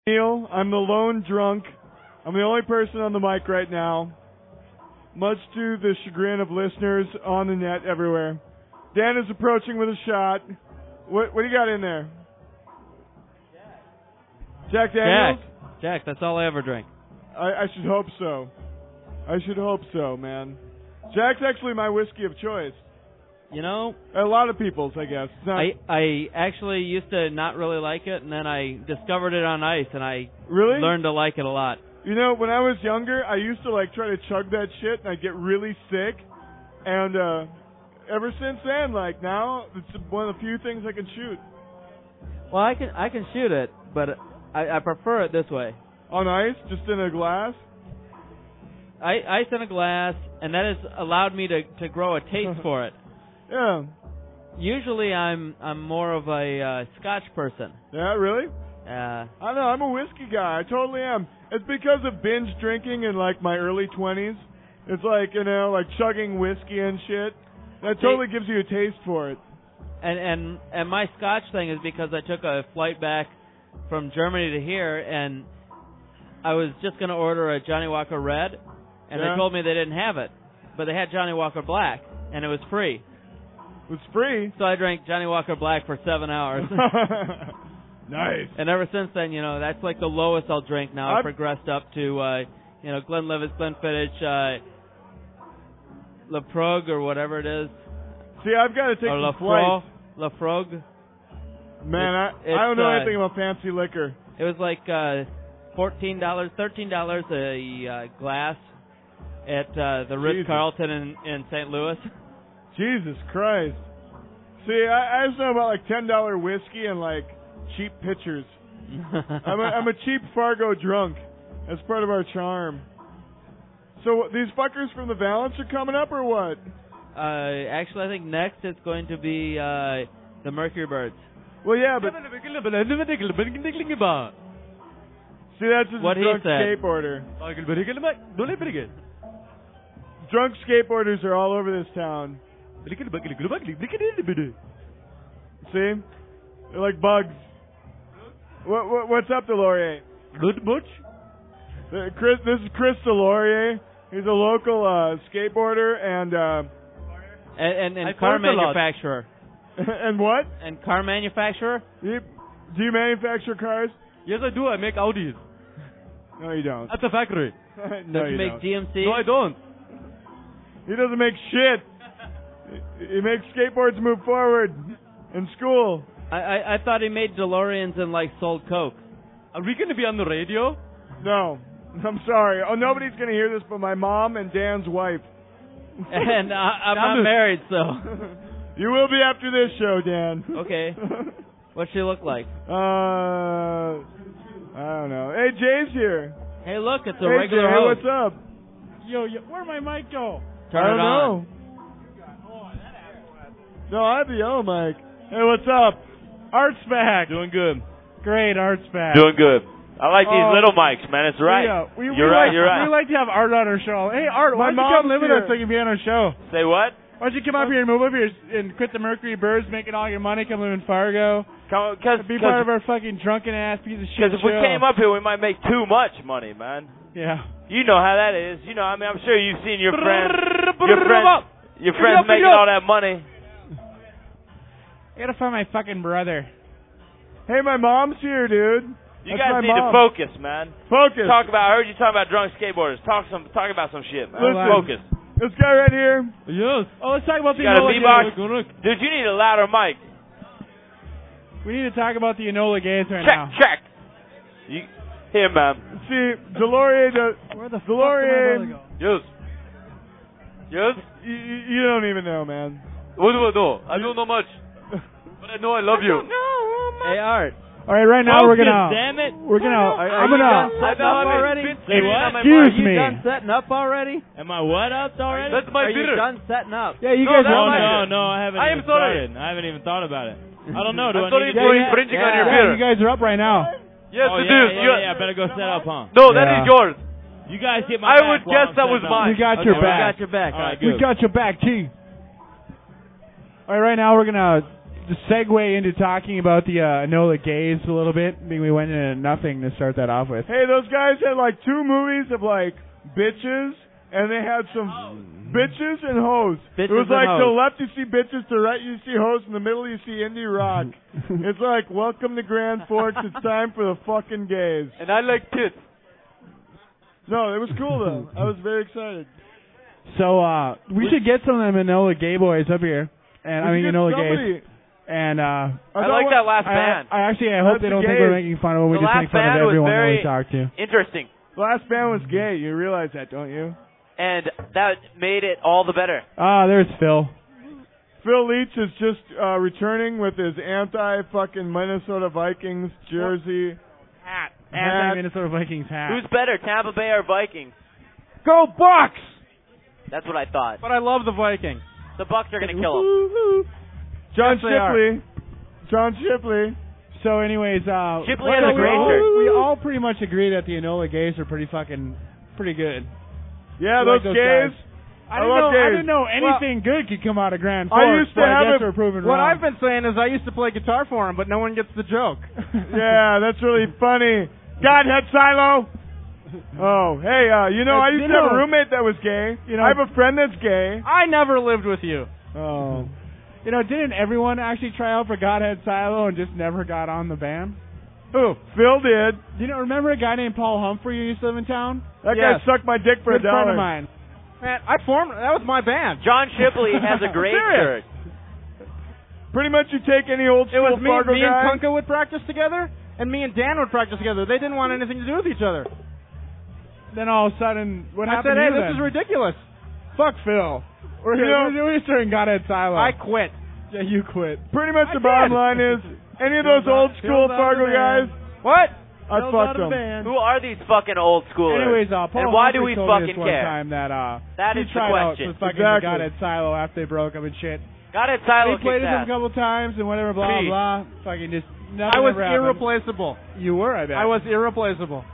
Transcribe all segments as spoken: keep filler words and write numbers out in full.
Neil. I'm the lone drunk. I'm the only person on the mic right now, much to the chagrin of listeners on the net everywhere. Dan is approaching with a shot. What, what do you got in there? Jack Daniels? Jack. Jack, that's all I ever drink. I, I should hope so. I should hope so, man. Jack's actually my whiskey of choice. You know, a lot of people's, I guess. It's not I I actually used to not really like it, and then I discovered it on ice, and I really learned to like it a lot. You know, when I was younger, I used to like try to chug that shit, and I'd get really sick. And uh, ever since then, like now, it's one of the few things I can shoot. Well, I can I can shoot it, but I, I prefer it this way. On ice, just in a glass. I, ice in a glass, and that has allowed me to to grow a taste for it. Yeah. Usually, I'm I'm more of a uh, Scotch person. Yeah, really? Uh, I don't know. I'm a whiskey guy. I totally am. It's because of binge drinking in like my early twenties. It's like, you know, like chugging whiskey and shit. That totally gives you a taste for it. And and and my Scotch thing is because I took a flight back from Germany to here, and I was just going to order a Johnny Walker Red, and Yeah. they told me they didn't have it, but they had Johnny Walker Black, and it was free. It was free? So I drank Johnny Walker Black for seven hours. Nice. And ever since then, you know, that's like the lowest I'll drink now. I've, I've progressed up to, uh, you know, Glenlivet, Glenfiddich, uh, La Progue, or whatever it is. See, I've got to take or some La flights. La Frogue. Man, I, It's, I don't know uh, anything about fancy liquor. It was like uh, fourteen dollars, thirteen dollars a uh, glass at uh, the Ritz Carlton in, in Saint Louis. Jesus Christ. See, I, I just know about like ten dollar whiskey and like cheap pitchers. I'm, a, I'm a cheap Fargo drunk. That's part of our charm. So these fuckers from the Valence are coming up or what? Uh, actually, I think next it's going to be uh, the Mercury Birds. Well, yeah, but see, that's just What a he drunk said. skateboarder. Drunk skateboarders are all over this town. See? They're like bugs. What, what what's up, Delorier? Good much? Uh, Chris, this is Chris Delorier. He's a local uh, skateboarder and uh, And, and, and I car fart a lot. manufacturer. and what? And car manufacturer? You, do you manufacture cars? Yes, I do. I make Audis. No, you don't. At the factory. no, Does he you make don't. G M C? No, I don't. He doesn't make shit. He makes skateboards move forward in school. I, I, I thought he made DeLoreans and, like, sold Coke. Are we going to be on the radio? No, I'm sorry. Oh, nobody's going to hear this but my mom and Dan's wife. And I, I'm I'm not just- married, so... You will be after this show, Dan. Okay. What's she look like? uh, I don't know. Hey, Jay's here. Hey, look, it's a hey, regular Jay, host. what's up? Yo, yo, where'd my mic go? Turn I don't it on. know. No, I have the yellow mic. Hey, what's up? Art's back. Doing good. Great, Art's back. Doing good. I like these Oh. little mics, man. It's right. Yeah, we, we You're right, Like, you're right. We like to have Art on our show. Hey, Art, My why don't you come mom's live with here. us so you can be on our show? Say what? Why don't you come up here and move up here and quit the Mercury Birds, making all your money, come live in Fargo, Because be part of our fucking drunken ass piece of shit if we show. came up here, we might make too much money, man. Yeah. You know how that is. You know, I mean, I'm sure you've seen your friends, your friends, your Pick it friends up, pick making it up. all that money. I gotta find my fucking brother. Hey, my mom's here, dude. You That's my guys need mom. to focus, man. Focus. Talk about. I heard you talking about drunk skateboarders. Talk some. Talk about some shit, man. Listen. Focus. This guy right here. Yes. Oh, let's talk about the You got a Enola V-Box? Gays. Look, look. Dude, you need a louder mic. We need to talk about the Enola Gays right Check, now. check. You, here, man. See, Delorier does. Where the Delorier. fuck did my brother go? Yes. Yes. You, you- you don't even know, man. What do I know? I don't know much, but I know I love you. Hey, Art. All right, right now we're gonna. Damn it. We're gonna. Are I'm you gonna. done setting up already? Say what? Excuse Are you me. done setting up already? Am I what up already? That's my Are you bitter. done setting up? Yeah, you No, guys. that's Oh my are. no, bitter. no, I haven't I am even sorry. started. I haven't even thought about it. I don't know. I Do I, thought need he's to doing yeah, infringing on yeah. your Yeah, beer. you guys are up right now. Yes, Oh it yeah, is. yeah, You- yeah, yeah. Better go set up, huh? No, Yeah. that is yours. You guys get my I back would while guess I'm that was setting up. mine. We got Okay, your we back. got your back. All right, We good. got your back, T. All right, right now we're gonna to segue into talking about the uh, Enola Gays a little bit. I mean, we went into nothing to start that off with. Hey, those guys had like two movies of like bitches, and they had some bitches and hoes. Bitches it was like and to the hoes. left you see bitches, to the right you see hoes, in the middle you see indie rock. It's like, welcome to Grand Forks. It's time for the fucking gays. And I like tits. No, it was cool though. I was very excited. So uh, we should get some of them Enola Gay boys up here, and We I mean should get Enola somebody- Gays. And uh, I thought like what- that last I, band. I actually I hope That's they don't the think we're gays. making fun of it. We The just last make fun band of was everyone that very- we talk to. Interesting. The last band was gay. You realize that, don't you? And that made it all the better. Ah, there's Phil. Phil Leach is just uh, returning with his anti-fucking Minnesota Vikings jersey. Hat. Hat. Anti-Minnesota Vikings hat. Who's better, Tampa Bay or Vikings? Go Bucks! That's what I thought. But I love the Vikings. The Bucks are going to kill them. John Yes, they are. Shipley. John Shipley. So, anyways, uh, Shipley well, has a we great all, shirt. we all pretty much agree that the Enola Gays are pretty fucking, pretty good. Yeah, We those, like those gays. guys. I I didn't love know. I gays. didn't know anything good could come out of Grand I Forks. used to but I have guess a- we're proven What wrong. I've been saying is I used to play guitar for him, but no one gets the joke. Yeah, that's really funny. Godhead Silo. Oh, hey, uh, you know, I used You to have a know- roommate that was gay. you know- I have a friend that's gay. I never lived with you. Oh. You know, didn't everyone actually try out for Godhead Silo and just never got on the band? Who? Phil did. You know, remember a guy named Paul Humphrey who used to live in town? That Yes. guy sucked my dick for Good a friend dollar. of mine. Man, I formed. That was my band. John Shipley has a great Serious. shirt. Pretty much you take any old It school was me, Fargo me and guy. Kunka would practice together, and me and Dan would practice together. They didn't want anything to do with each other. Then all of a sudden, what I happened said, hey, to you this then? is ridiculous. Fuck Phil. We're, You know- we're, we're just doing Godhead Silo. I quit. yeah, you quit. Pretty much I the bottom did. line is, any of those Phil's old out- school Phil's out of Fargo the guys, band. What? I'd Phil's fuck out of the them. band. Who are these fucking old schoolers? Anyways, uh, Paul and why Humphrey do we told me fucking this one care? time that uh, That he is the tried out question. for fucking Exactly. the Godhead Silo after they broke up and shit. Godhead Silo They played kicked with him a ass. couple times and whatever, blah Me. blah. Fucking just nothing I was ever happened. irreplaceable. You were, I bet. I was irreplaceable.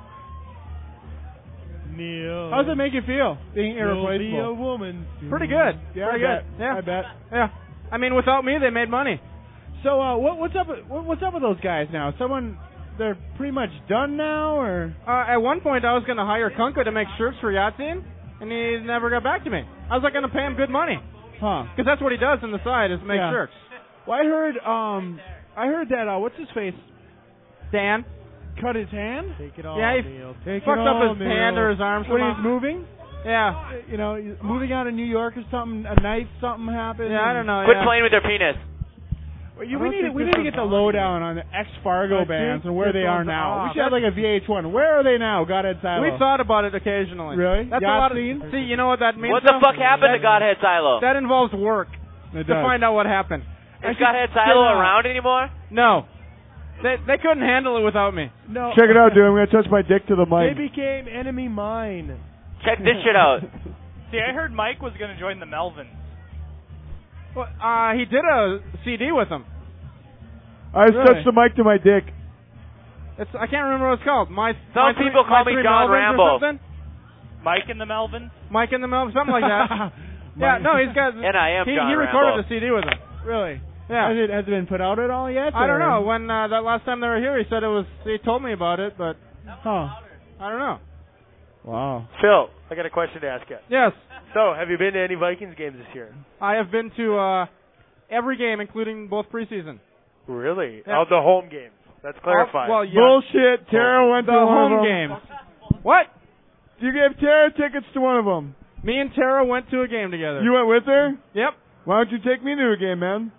Neil. How does it make you feel being irreplaceable? woman. Pretty good. Yeah, Pretty I good. bet. Yeah. I bet. Yeah. I mean, without me, they made money. So, uh, what, what's up? with- What, what's up with those guys now? Someone, they're pretty much done now, or Uh, at one point, I was going to hire Kunka to make shirts for Yahtzee, and he never got back to me. I was like going to pay him good money, huh? because that's what he does on the side is make Yeah. shirts. Well, I heard, um, I heard that. Uh, what's his face? Dan, Cut his hand. Take it all, Yeah, he Neil. Take fucked it up all, his Neil. hand or his arm when somehow. he's moving. Yeah. You know, he's moving out of New York or something. A night, something happened. Yeah, I don't know. Quit yeah. playing with your penis. Well, you, I we don't need to, think we this need to is get the on. lowdown on the ex Fargo I bands think and where this they are one's now. off. We should have like a V H one. Where are they now? Godhead Silo. We thought about it occasionally. Really? That's Yacht a lot of. scene? See, you know what that means? What the though? fuck happened to That- Godhead Silo? That involves work It to does. find out what happened. Is I Godhead should Silo get, uh, around anymore? No, they they couldn't handle it without me. No. Check it out, dude. I'm going to touch my dick to the They mic. became enemy mine. Check this shit out. See, I heard Mike was going to join the Melvins. Well, uh, he did a C D with them. I just Really? touched the mic to my dick. It's I can't remember what it's called. My Some my three- people call my me three John Melvins or Rambo. something? Mike and the Melvins? Mike and the Melvins, something like that. yeah, no, he's got. And I am he, John he recorded Rambo. a C D with him. Really? Yeah. Has it has it been put out at all yet? I don't or- know. When uh, that last time they were here, he said it was. He told me about it, but Huh. I don't know. Wow. Phil, I got a question to ask you. Yes, So, have you been to any Vikings games this year? I have been to uh, every game, including both preseason. Really? Yeah. Oh, the home games. Let's clarify. Uh, well, yeah, Bullshit. Tara went the to one home of them. games. What? You gave Tara tickets to one of them. Me and Tara went to a game together. You went with her? Yep. Why don't you take me to a game, man?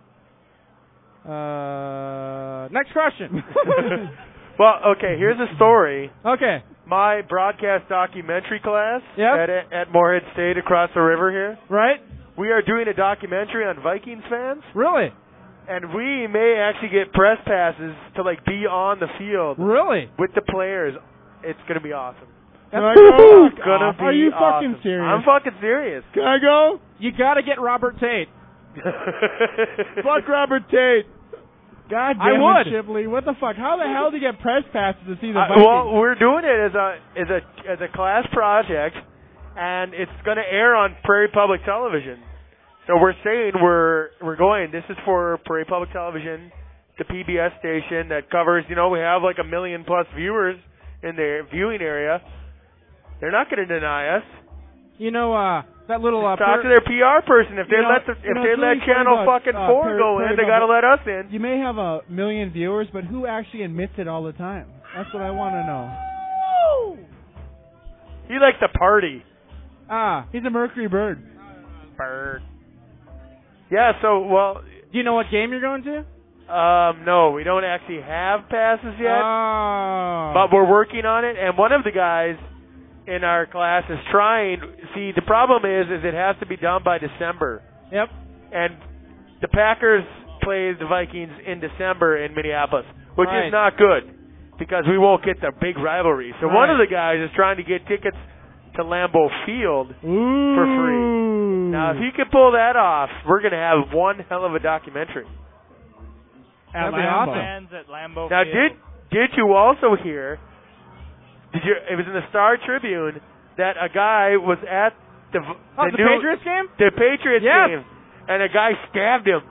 Uh, next question. well, okay, here's a story. Okay. My broadcast documentary class Yep. at, at Moorhead State across the river here, Right? we are doing a documentary on Vikings fans, Really? and we may actually get press passes to, like, be on the field Really? with the players. It's going to be awesome. Can I That's go? It's gonna be Are you fucking awesome. serious? I'm fucking serious. Can I go? You got to get Robert Tate. Fuck Robert Tate. God I damn would. it, Shipley. What the fuck? How the hell do you get press passes to see the Uh, Vikings? well, we're doing it as a as a as a class project, and it's going to air on Prairie Public Television. So we're saying we're we're going. This is for Parade Public Television, the P B S station that covers. You know, we have like a million plus viewers in their viewing area. They're not going to deny us. You know, uh, that little uh, Talk per- to their P R person. If they You know- let the, you if know, they it's let really funny Channel about, fucking uh, four per- go per- in, they got to let us in. You may have a million viewers, but who actually admits it all the time? That's what I want to know. He likes to party. ah. He's a Mercury bird. Bird. Yeah. So well, Do you know what game you're going to? um, no, we don't actually have passes yet. Oh. But we're working on it, and one of the guys in our class is trying. See, the problem is, is it has to be done by December, Yep. and the Packers play the Vikings in December in Minneapolis, which Right. is not good because we won't get the big rivalry. So one Right. of the guys is trying to get tickets to Lambeau Field Ooh. for free. Now, if he can pull that off, we're going to have one hell of a documentary. That'd be Lambeau. awesome. Fans at Lambeau Now, Field. did did you also hear? Did you? It was in the Star Tribune that a guy was at the Oh, the, the new, Patriots game? the Patriots Yes. game, and a guy stabbed him.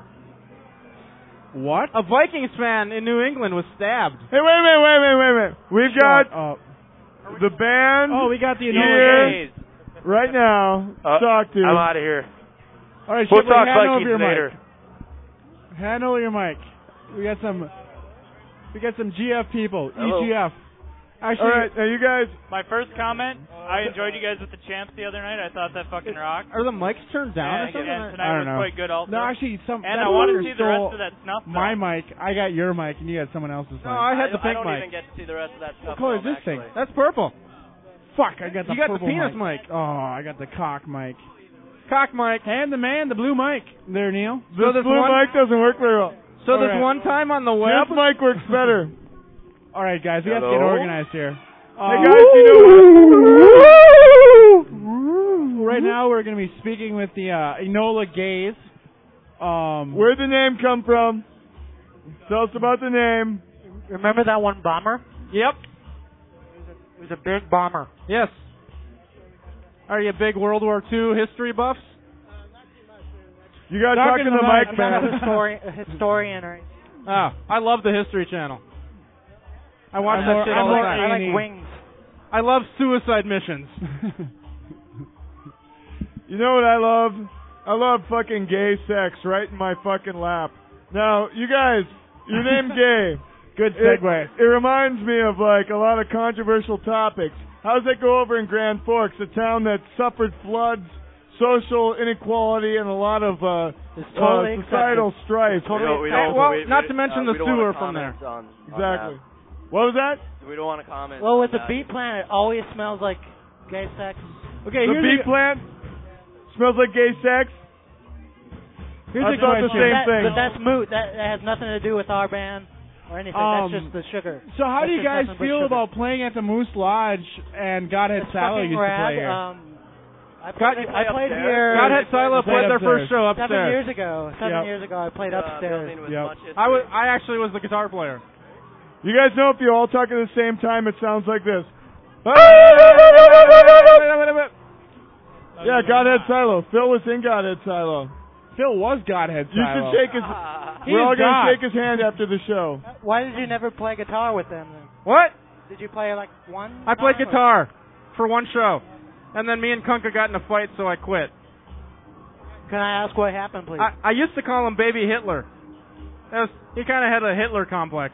What? A Vikings fan in New England was stabbed. Hey, wait a minute, wait a minute, wait a minute. We've Shut got up. the band Oh, we got the Here. Enola Gays. right now. Uh, Talk to. I'm out of here. All right, We'll Shipley, talk hand over Vikings your later. mic. Hand over your mic. We got some. We got some G F people. Hello. E G F. Actually, All right, now you guys. My first comment, I enjoyed you guys with the champs the other night. I thought that fucking rocked. Are the mics turned down And, or something? and I tonight don't was know. quite good also. no, actually, some. and that I want to fucker see the rest stole of that snuff. my film. mic. I got your mic, and you got someone else's mic. No, I had the pink I don't mic. even get to see the rest of that What stuff. color is film, this thing? actually. That's purple. Fuck! I got the You got the purple penis mic. mic. Oh, I got the cock mic. Cock mic. And the man, the blue mic. There, Neil. So This this blue one, mic doesn't work very well. so All this right. one time on the web. This mic works better. All right, guys, we have to Hello? get organized here. Hey Uh, guys, you know what? Right now, we're going to be speaking with the uh, Enola Gays. Um, Where'd the name come from? Tell us about the name. Remember that one bomber? Yep. It was a big bomber. Yes. Are you big World War Two history buffs? You gotta Talk talk in to the the mic, mic, I'm not a man. historian, a historian or Ah, I love the History Channel. I watch I'm that more- shit I'm all the more time. I like Annie. wings. I love suicide missions. You know what I love? I love fucking gay sex right in my fucking lap. Now, you guys, your name gay. Good It, segue. it reminds me of like a lot of controversial topics. How does that go over in Grand Forks, a town that suffered floods, social inequality, and a lot of uh, It's totally uh, societal strife? We don't- we Hey, don't- well, we- not we- to mention uh, the we don't wanna sewer from there. comment On, on Exactly. that. What was that? We don't want to comment. Well, on with the that. beat plant, it always smells like gay sex. Okay, The here's bee a, plant smells like gay sex. here's I a thought the question. same that, thing. But that's moot. That, that has nothing to do with our band or anything. Um, that's just the sugar. So how do That's you just guys nothing but feel sugar. about playing at the Moose Lodge and Godhead It's Salo fucking used to rad. play here? Um, I God- played, you I play played upstairs? here Godhead Silo Played played their upstairs. first show seven upstairs. years ago. Seven Yep. years ago, I played Uh, upstairs. building with Yep. much history. I was. I actually was the guitar player. You guys know if you all talk at the same time, it sounds like this. Yeah, Godhead Silo. Phil was in Godhead Silo. Phil was Godhead You Silo. should shake his. He We're is all gonna God. shake his hand after the show. Why did you never play guitar with them then? What? Did you play like one? I played time, or- guitar for one show, and then me and Kunka got in a fight, so I quit. Can I ask what happened, please? I, I used to call him Baby Hitler. That was, he kind of had a Hitler complex.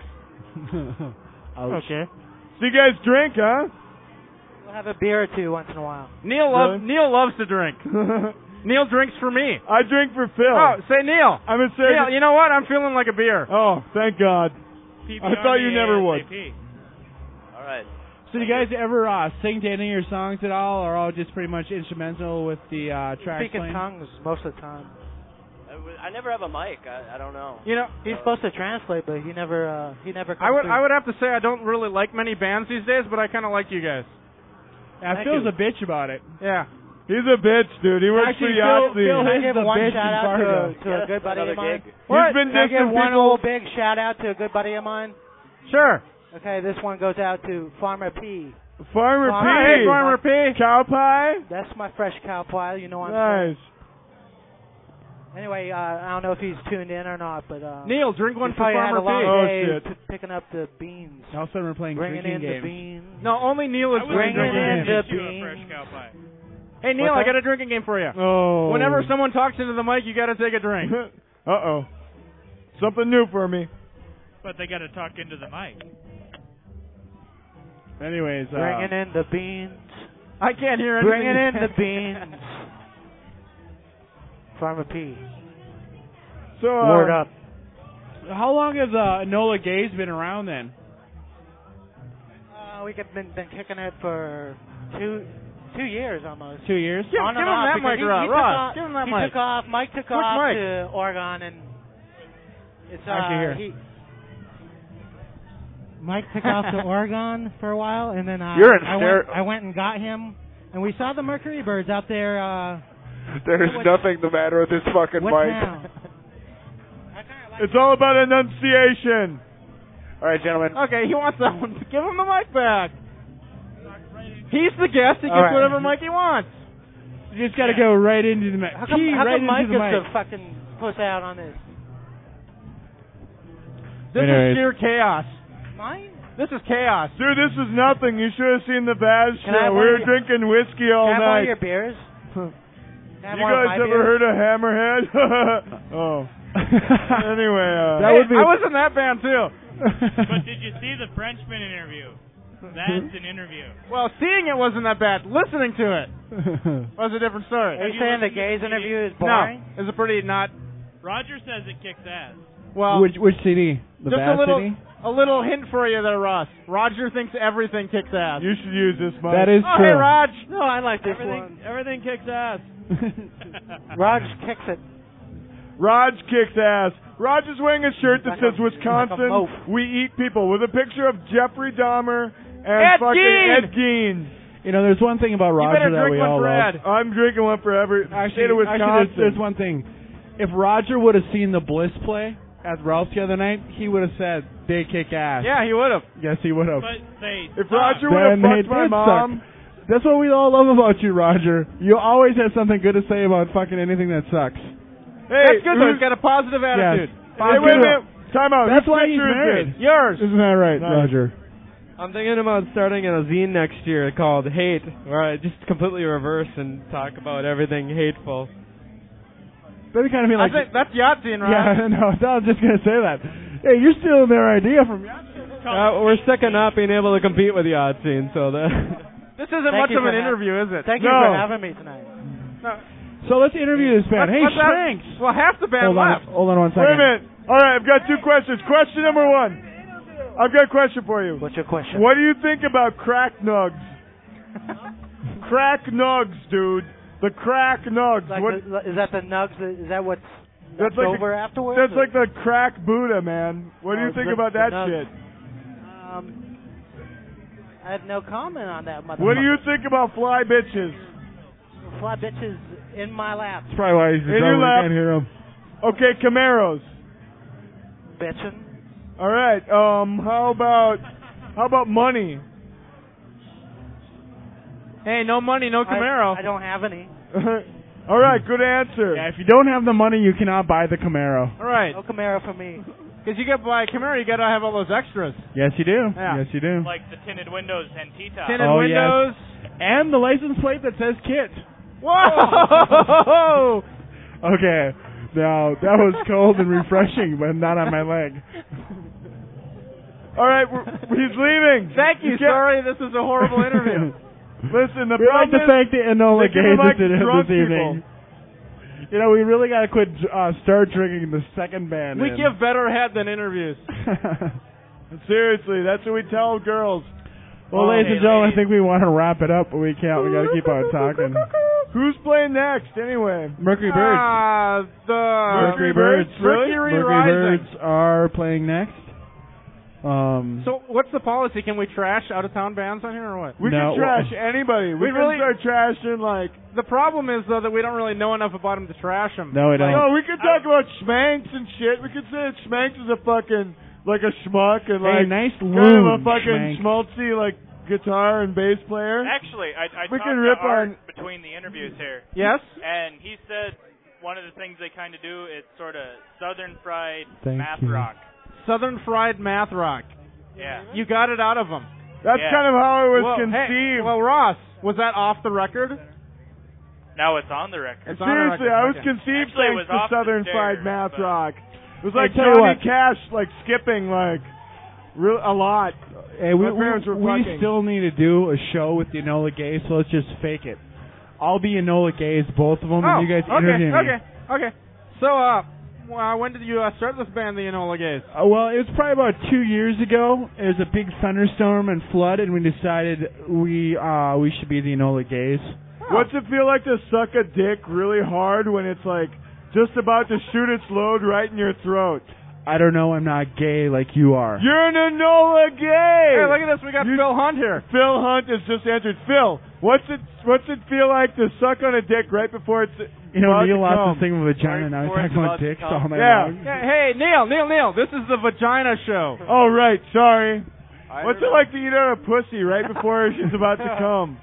Okay. So you guys drink, huh? We'll have a beer or two once in a while. Neil loves Really? Neil loves to drink. Neil drinks for me. I drink for Phil. Oh, say Neil. I'm a Neil, serious. you know what? I'm feeling like a beer. Oh, thank God. P B I thought you Army never would. ASAP. All right. So do you guys ever uh, sing to any of your songs at all, or all just pretty much instrumental with the uh, tracks Speak in playing? tongues most of the time. I, w- I never have a mic. I, I don't know. You know, He's supposed to translate, but he never. Uh, he never. I comes would through. I would have to say I don't really like many bands these days, but I kind of like you guys. Yeah, Thank Phil's you. a bitch about it. Yeah. He's a bitch, dude. He works Actually, for Phil- Yahtzee. Phil Can I is give the one bitch in shout out to, Fargo. a, to Yes, a good buddy another of mine? gig. What? He's been Can I give dissing one people. little big shout out to a good buddy of mine? Sure. Okay, this one goes out to Farmer P. Farmer Farmer P. Hey, Farmer P. Cow pie. That's my fresh cow pie. You know what I'm saying? Nice. Anyway, uh, I don't know if he's tuned in or not, but uh, Neil, drink one he's for probably had Farmer a long P. Oh, day shit. p- picking up the beans. All of a sudden we're playing Bringing in drinking the games. beans. No, only Neil is I was Bringing drinking in games. the get you a fresh beans. cow pie. Hey Neil, What's I that? got a drinking game for you. Oh. Whenever someone talks into the mic, you got to take a drink. uh oh. Something new for me. But they got to talk into the mic. Anyways, uh, Bringing in the beans. I can't hear anything. Bringing in the beans. Farmer P. So, uh, Word up. how long has uh, Enola Gays been around then? Uh, we have been been kicking it for two two years almost. Two years. Give, On give and him off that because mic, he, Ross. he took Ross, off, give him that he mic. took off. Mike took Which off mic? to Oregon, and it's uh, Actually, here. he. Mike took off to Oregon for a while, and then uh, You're in I ster- went. I went and got him, and we saw the Mercury Birds out there. Uh, There's What- nothing the matter with this fucking what mic. town? it's all about enunciation. All right, gentlemen. Okay, he wants that one. Give him the mic back. He's the guest. He All gets right. whatever mic he wants. You just got to go right into the mic. How come, Key how right come Mike into the gets mic. to fucking puss out on this? This Anyways. is sheer chaos. Mine? This is chaos. Dude, this is nothing. You should have seen the Vaz Can I have show. We one were of your- drinking whiskey all Can I have one night. of your beers? Can I have You one of guys my ever beers? heard of Hammerhead? oh. Anyway, uh, That would be- I was in that band too. But did you see the Frenchman interview? That's an interview. Well, seeing it wasn't that bad. Listening to it was a different story. Are you saying the gays interview is No, boring? it's a pretty not. Roger says it kicks ass. Well, which which C D? The just a Bass little, C D? a little hint for you there, Ross. Roger thinks everything kicks ass. you should use this mic. That is oh, true. hey, Raj. No, I like this Everything, one. everything kicks ass. Raj kicks it. Raj kicks ass. Raj is wearing a shirt that Like says a- Wisconsin, like a mope. we eat people, with a picture of Jeffrey Dahmer and Ed fucking Gein! Ed Gein. You know, there's one thing about You Roger better that drink we one all for love. Ed. I'm drinking one for every Actually, state of Wisconsin. actually there's, there's one thing. If Roger would have seen the Bliss play at Ralph's the other night, he would have said they kick ass. Yeah, he would have. Yes, he would have. But they If suck. Roger would have Then they fucked my did mom, suck. That's what we all love about you, Roger. You always have something good to say about fucking anything that sucks. hey, That's good though. who's- He's got a positive attitude. Hey, wait a minute. Time out. That's Whose why he's picture is married. this? Yours. Isn't that right, Nice. Roger? I'm thinking about starting a zine next year called Hate, where I just completely reverse and talk about everything hateful. That'd kind of be I like, think that's Yahtzee, right? yeah, no, I was just gonna say that. Hey, you're stealing their idea from you. Uh, we're sick of not being able to compete with the odd scene, so that. This isn't Thank much you of an for ha- interview, is it? Thank you No. for having me tonight. No. So let's interview this band. Let's- Hey, let's have- Schmanks. Well, half the band Hold on, left. hold on one Wait second. a minute. All right, I've got two questions. Question number one. I've got a question for you. What's your question? What do you think about crack nugs? Crack nugs, dude. The crack nugs. Like What? the, is that the nugs? That, is that what's That's left like over the, afterwards? That's or- like the crack Buddha, man. What do Oh, you think the- about the that nugs. shit? Um, I have no comment on that, motherfucker. What do you think about fly bitches? Fly bitches in my lap, That's probably why he's In your we lap. can't hear him. Okay, Camaros. bitchin'. All right. Um. How about how about money? Hey, no money, no Camaro. I, I don't have any. All right. Good answer. Yeah, if you don't have the money, you cannot buy the Camaro. All right. No Camaro for me. Because you get by a Camaro, you got to have all those extras. Yes, you do. Yeah. Yes, you do. Like the tinted windows and T-top. Tinted Oh, windows. And the license plate that says Kit. Whoa! Okay. Now, that was cold and refreshing, but not on my leg. All right. We're, he's leaving. Thank you. can't- Sorry, this is a horrible interview. Listen, the We'd like problem to is thank the Enola they give him Gays like this, drunk this evening. You know, we really got to quit uh, start drinking the second band. We in. give better head than interviews. seriously. That's what we tell girls. Well, Oh, ladies hey, and gentlemen, I ladies. think we want to wrap it up, but we can't. We got to keep on talking. Who's playing next, anyway? Mercury Birds. Ah, the Mercury Birds, really? Mercury Mercury Rising. Birds are playing next. Um, So, what's the policy? Can we trash out-of-town bands on here or what? We No, can trash well- anybody. We, We can really- start trashing like. The problem is though that we don't really know enough about them to trash them. no, we don't. No, we could talk about Schmanks and shit. We could say that Schmanks is a fucking like a schmuck and Hey, like nice kind of a loon, fucking Schmank. schmaltzy like guitar and bass player. Actually, I, I We talked can to rip Art on- between the interviews here, Yes? and he said one of the things they kind of do, it's sort of Southern fried Thank math you. rock. Southern fried math rock. Yeah. You got it out of them. That's Yeah. kind of how it was well, conceived. Hey, well, Ross, was that off the record? Now it's on the record. It's on the Seriously, record. I was Okay. conceived Actually, it thanks was to off the Southern stairs, Fried Math but- Rock. It was like Hey, tell you Johnny what. Cash, like skipping, like real a lot. Hey, we, My we, parents were we fucking. still need to do a show with the Enola Gays, so let's just fake it. I'll be Enola Gays, both of them, Oh, and you guys okay, interview me. okay, okay. So, uh, well, when did you uh, start this band, the Enola Gays? Uh, well, it was probably about two years ago. It was a big thunderstorm and flood, and we decided we uh we should be the Enola Gays. What's it feel like to suck a dick really hard when it's like just about to shoot its load right in your throat? I don't know. I'm not gay like you are. You're an Enola Gay. Hey, look at this. We got You- Phil Hunt here. Phil Hunt has just entered. Phil, what's it what's it feel like to suck on a dick right before it's You know, about Neil to lost come? his thing with vagina. Now he's before it's talking about about to dicks come. all night Yeah. long. Yeah, hey, Neil, Neil, Neil. This is the Vagina Show. Oh right, sorry. I What's don't it like to eat on a pussy right before she's about to come?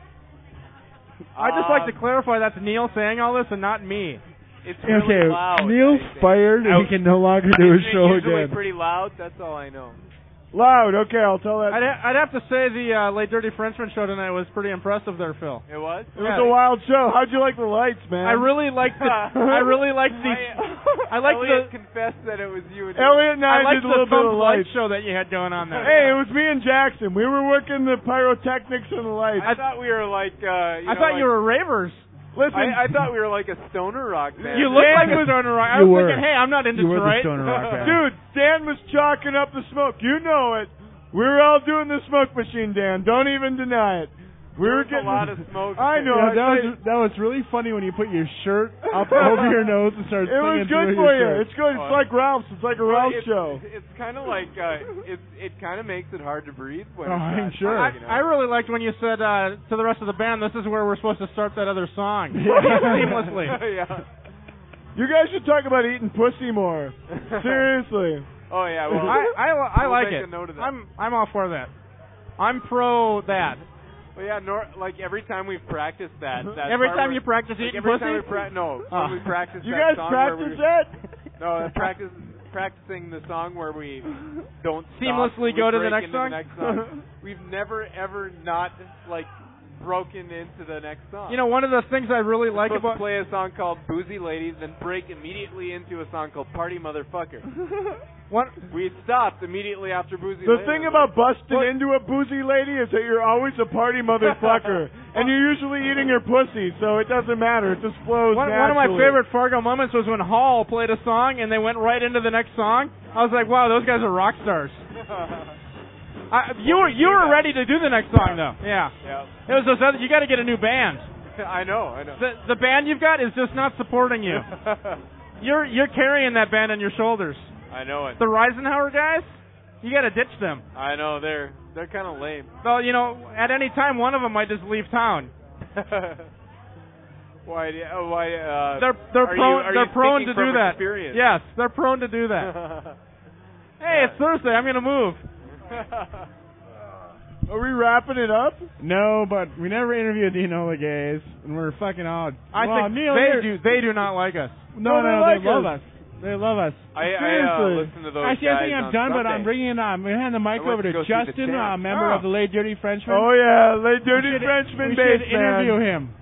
I'd just like to Um, clarify that's Neil saying all this and not me. It's really Okay, loud. Neil's I think. fired, and he can no longer do his It's show usually again. pretty loud. That's all I know. Loud. Okay, I'll tell that. I'd, ha- I'd have to say the uh, Late Dirty Frenchman show tonight was pretty impressive there, Phil. It was. It was a wild show. How'd you like the lights, man? I really liked the. I really liked the. I liked Elliot the. confessed that it was you and Elliot and I, I liked did a the little bit of Thumb lights. Light show that you had going on there. Hey, it was me and Jackson. We were working the pyrotechnics and the lights. I thought we were like. Uh, you I know, thought like, you were ravers. Listen, I, I thought we were like a stoner rock band. You look Dan like a was- stoner rock. I You was were. thinking, hey, I'm not into You were the Detroit. stoner rock band. dude, Dan was chalking up the smoke. You know it. We were all doing the smoke machine, Dan. Don't even deny it. We There were was getting a lot of smoke. I know. Yeah, I that say- was that was really funny when you put your shirt up over your nose and started It was singing good through for your you. shirt. It's good. It's Oh, like Ralph's. It's like a Well, Ralph it's, show. It's kind of like uh, it. It kind of makes it hard to breathe when. Oh, it's I'm that, sure. I, you know? I really liked when you said uh, to the rest of the band, "This is where we're supposed to start that other song." Seamlessly. yeah. You guys should talk about eating pussy more. Seriously. Oh yeah. Well, I I, I we'll like make it. a note of that. I'm I'm all for that. I'm pro that. Well, yeah. Nor, like every time we've practiced that. that Every part time where- you practice like eating every pussy. time we pra- no, Oh. when we practice You that guys song where practice we, that? No, I practice practicing the song where we don't stop. Seamlessly We go to the break next into song? The next song. We've never ever not like broken into the next song. You know, one of the things I really We're like supposed about to play a song called Boozy Ladies, then break immediately into a song called Party Motherfucker. one. We stopped immediately after Boozy The Ladies. thing about busting What? into a boozy lady is that you're always a party motherfucker, and you're usually eating her pussy, so it doesn't matter. It just flows One, one of my naturally. favorite Fargo moments was when Hall played a song and they went right into the next song. I was like, wow, those guys are rock stars. I, you were you were ready to do the next song though. Yeah. Yeah. It was those other, you got to get a new band. I know, I know. The the band you've got is just not supporting you. You're you're carrying that band on your shoulders. I know it. The Reisenhower guys, you got to ditch them. I know they're they're kind of lame. Well, you know, at any time one of them might just leave town. why? do- Oh, why? Uh, They're they're are prone you, are they're you prone speaking to do from that. Experience? Yes, they're prone to do that. Hey, it's Thursday. I'm gonna move. Are we wrapping it up? No, but we never interviewed the Enola Gays, and we're fucking odd. I well, think Neil, they you're- do. They do not like us. No, No, they no, like they love us. us. They love us. I, I uh, Seriously. listen to those Actually, guys I think I'm on done, but Sunday. I'm bringing uh, I'm going to hand the mic I went over to to go see the Justin, champ. a member Oh. of the Late Dirty Frenchman. Oh yeah, late dirty We should- Frenchman we should bass interview man. him.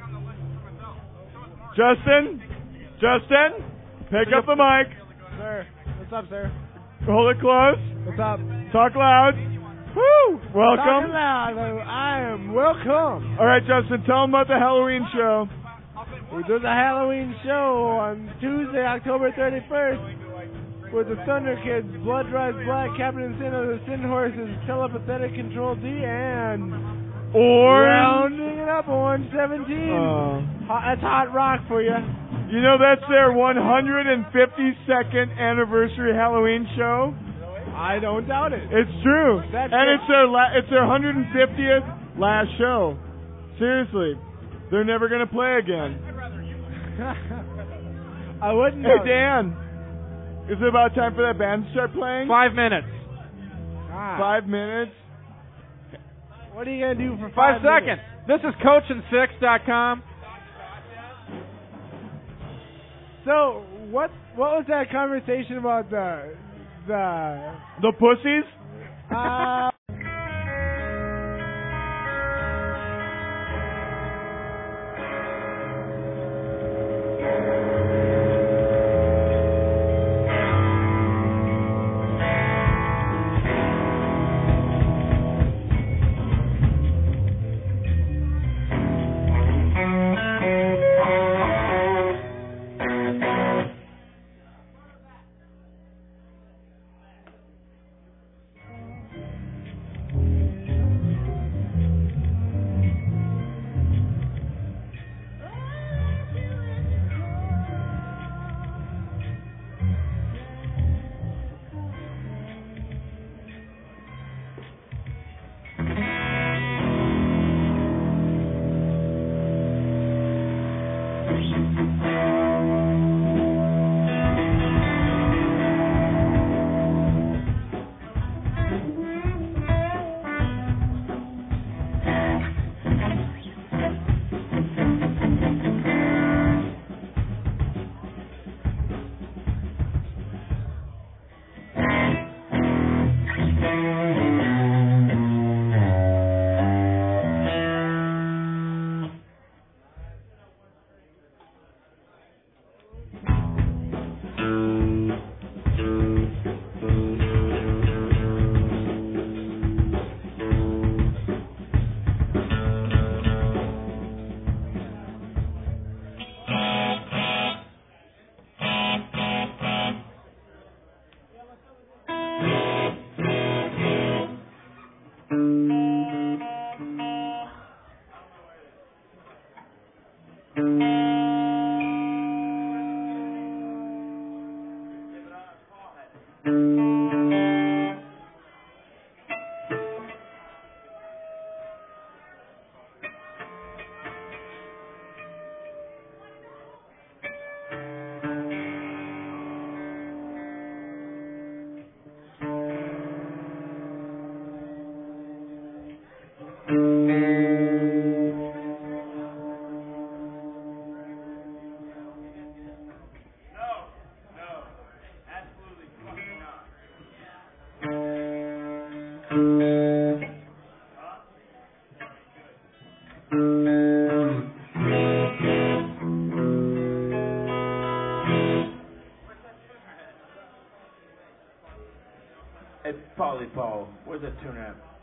Justin, Justin, pick up the mic. Sir, what's up, sir? Hold it close. What's up? Talk loud. Woo! Welcome. loud. I am welcome. All right, Justin, tell them about the Halloween show. We do the Halloween show on Tuesday, October thirty-first, with the Thunder Kids, Blood Rise Black, Captain Sin of the Sin Horses, Telepathetic Control D, and Or rounding it up, Orange seventeen. Uh, Hot, that's hot rock for you. you know that's their one hundred fifty-second anniversary Halloween show. I don't doubt it. It's true, That's and it. it's their la- it's their one hundred fiftieth last show. Seriously, they're never gonna play again. I wouldn't Hey know. Dan, is it about time for that band to start playing? Five minutes. Ah, Five minutes. What are you gonna do for Five five, seconds. This is coach and six dot com. So what what was that conversation about the the The pussies? uh Hey, Polly Paul, where's that tune at?